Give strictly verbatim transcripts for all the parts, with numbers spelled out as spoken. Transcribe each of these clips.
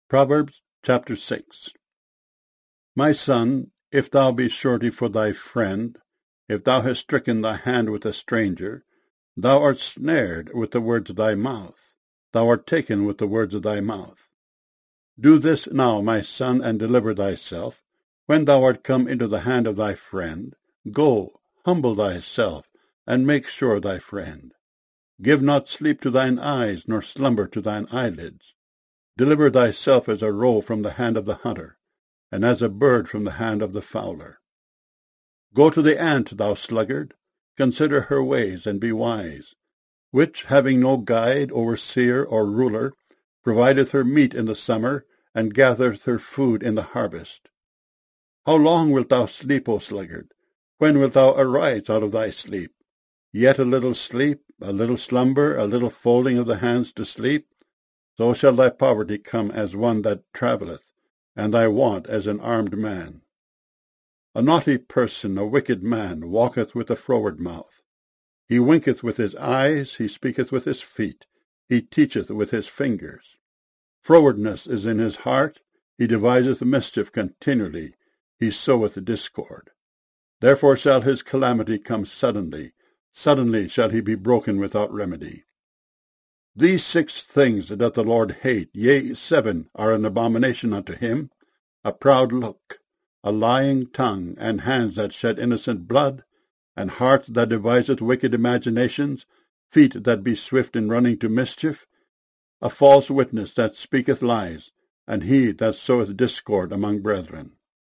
Proverbs chapter six. My son, if thou be surety for thy friend, if thou hast stricken thy hand with a stranger, thou art snared with the words of thy mouth, thou art taken with the words of thy mouth. Do this now, my son, and deliver thyself. When thou art come into the hand of thy friend, go, humble thyself, and make sure thy friend. Give not sleep to thine eyes, nor slumber to thine eyelids. Deliver thyself as a roe from the hand of the hunter, and as a bird from the hand of the fowler. Go to the ant, thou sluggard, consider her ways, and be wise, which, having no guide, overseer, or ruler, provideth her meat in the summer, and gathereth her food in the harvest. How long wilt thou sleep, O sluggard? When wilt thou arise out of thy sleep? Yet a little sleep, a little slumber, a little folding of the hands to sleep, so shall thy poverty come as one that travelleth, and thy want as an armed man. A naughty person, a wicked man, walketh with a froward mouth. He winketh with his eyes, he speaketh with his feet, he teacheth with his fingers. Frowardness is in his heart, he deviseth mischief continually, he soweth discord. Therefore shall his calamity come suddenly, suddenly shall he be broken without remedy. These six things doth the Lord hate, yea, seven are an abomination unto him: a proud look, a lying tongue, and hands that shed innocent blood, and heart that deviseth wicked imaginations, feet that be swift in running to mischief, a false witness that speaketh lies, and he that soweth discord among brethren.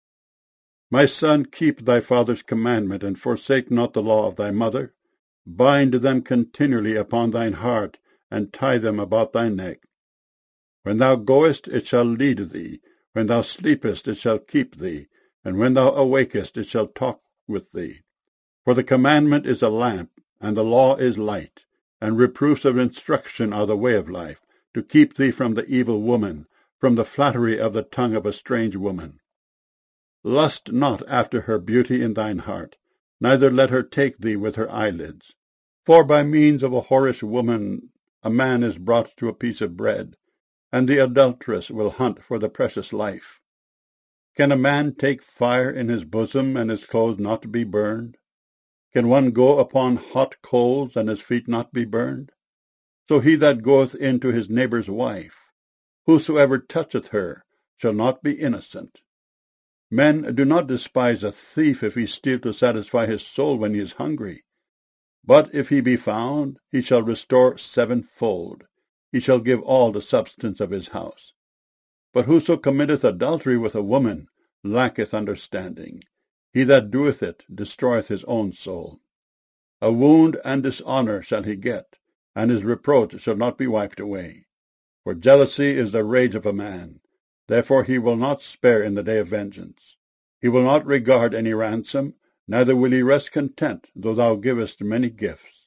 My son, keep thy father's commandment, and forsake not the law of thy mother. Bind them continually upon thine heart, and tie them about thy neck. When thou goest, it shall lead thee. When thou sleepest, it shall keep thee. And when thou awakest, it shall talk with thee. For the commandment is a lamp, and the law is light, and reproofs of instruction are the way of life, to keep thee from the evil woman, from the flattery of the tongue of a strange woman. Lust not after her beauty in thine heart, neither let her take thee with her eyelids. For by means of a whorish woman a man is brought to a piece of bread, and the adulteress will hunt for the precious life. Can a man take fire in his bosom, and his clothes not be burned? Can one go upon hot coals, and his feet not be burned? So he that goeth in to his neighbour's wife, whosoever toucheth her, shall not be innocent. Men, do not despise a thief if he steal to satisfy his soul when he is hungry. But if he be found, he shall restore sevenfold. He shall give all the substance of his house. But whoso committeth adultery with a woman lacketh understanding. He that doeth it destroyeth his own soul. A wound and dishonour shall he get, and his reproach shall not be wiped away. For jealousy is the rage of a man. Therefore he will not spare in the day of vengeance. He will not regard any ransom, neither will he rest content, though thou givest many gifts.